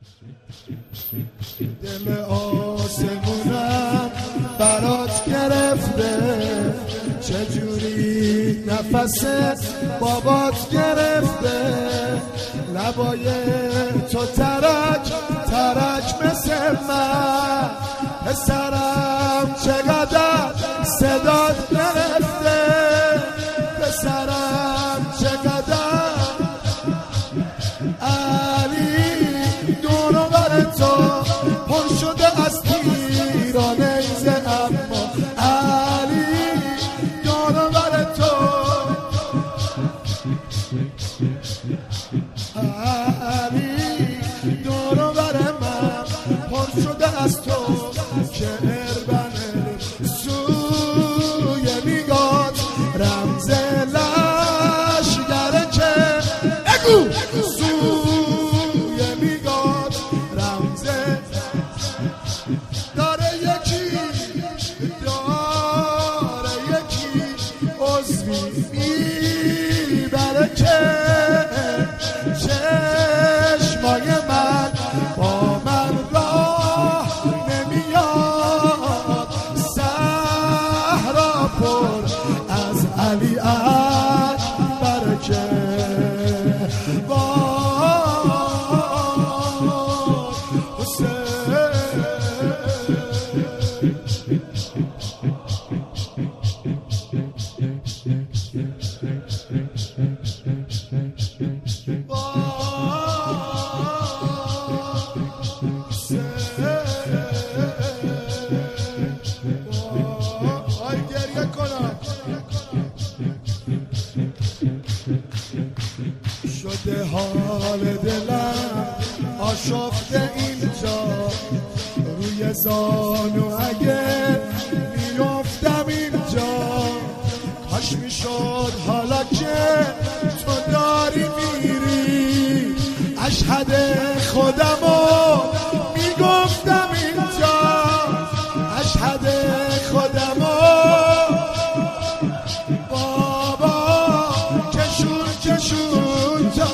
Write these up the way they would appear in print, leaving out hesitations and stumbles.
دل آسمونم برات گرفته، چجوری نفس بابات گرفته، لبای تو ترک ترک مثل من، پسرم چقدر صدات گرفته، پسرم چقدر علی دور و بر تو پر شده از تیر و نیزه، اما علی دور و بر تو، علی دور و بر من پر شده از تو، که اربن سوی میگاد رمز لشگره، که اگو سوی میگاد رمز داره یکی عضوی میبره، که چشمای من با من راه نمیاد، صحرا پر از علی اکبر، که شده حال دلم آشفته اینجا، روی زانو اگه میافتم اینجا، کاش میشد حالا که تو داری میری، اشهد خودمو میگفتم اینجا، اشهد خودمو بابا کشون تا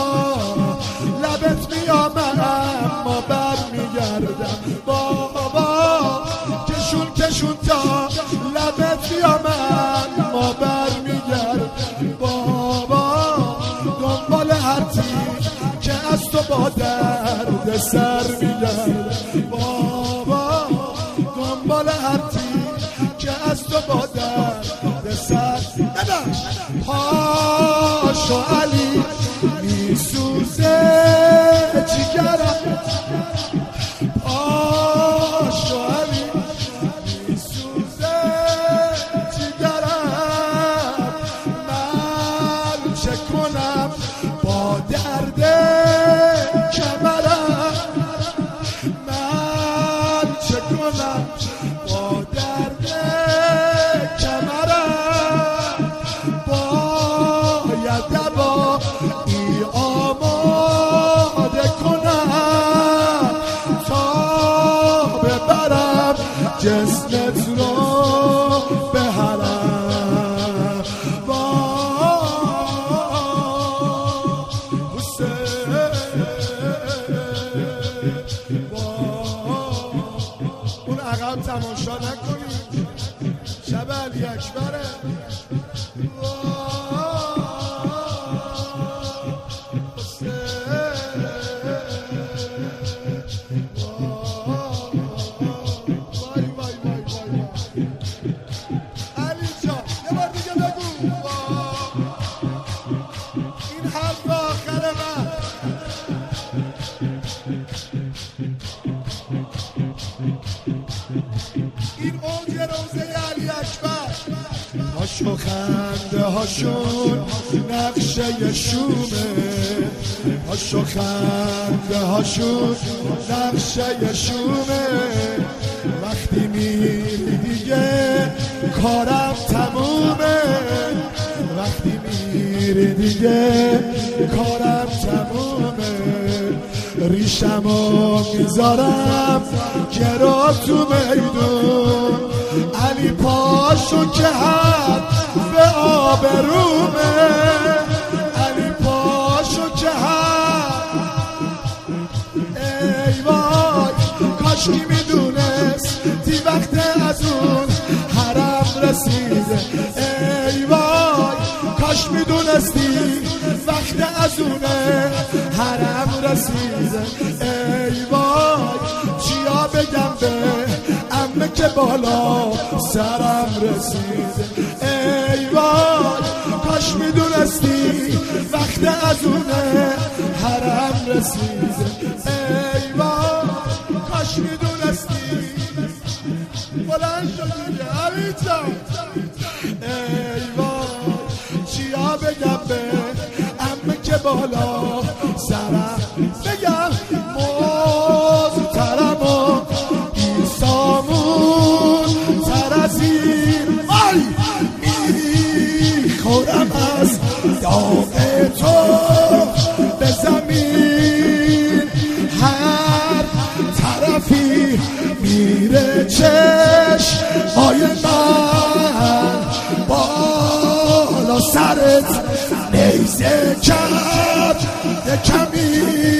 لبت میامم اما بر میگردم، بابا کشون تا لبت میامم اما بر میگردم، بابا دنبال هر تیر که از تو با درد سر میگردم، بابا دنبال هر تیر که از تو با درد سر نداشت، پاشو علی میسوزه جگرم، پاشو علی میسوزه جگرم، من چه کنم با درد کمرم، من چه کنم با درد کمرم، باید دوایی آماده کنم تا ببرم جسمت رو به حرم، اون عقب تماشا نکنید، شب علی اکبره. علی جان یه بار دیگه بگو این حرف آخر من، این اوج روزه علی اکبر، هاشو خنده هاشون نقشه شومه، هاشو خنده هاشون نقشه شومه، وقتی میری دیگه کارم تمومه، وقتی میری دیگه کارم تمومه، ریشمو میذارم گرا تو میدون، علی پاشو که حد به آبرومه، علی پاشو که حد کاش کی میدونست تی وقت از اون حرم رسیده. ای وای کاش میدونستی وقت از اون حرم رسیده. ای وای چیا بگم به عمه که بالا سرم رسیده. ای وای کاش میدونستی وقت از اون حرم رسیده. ای وای کاش میدونستی بلند شدی علیجا. ای وای چیا بگم به عمه که بالا سرم بگم محترم و ایسامون تر از این آی میخورم از داغ تو به زمین هر طرفی میره چشمای من بالا سرت نیزه کرد کمی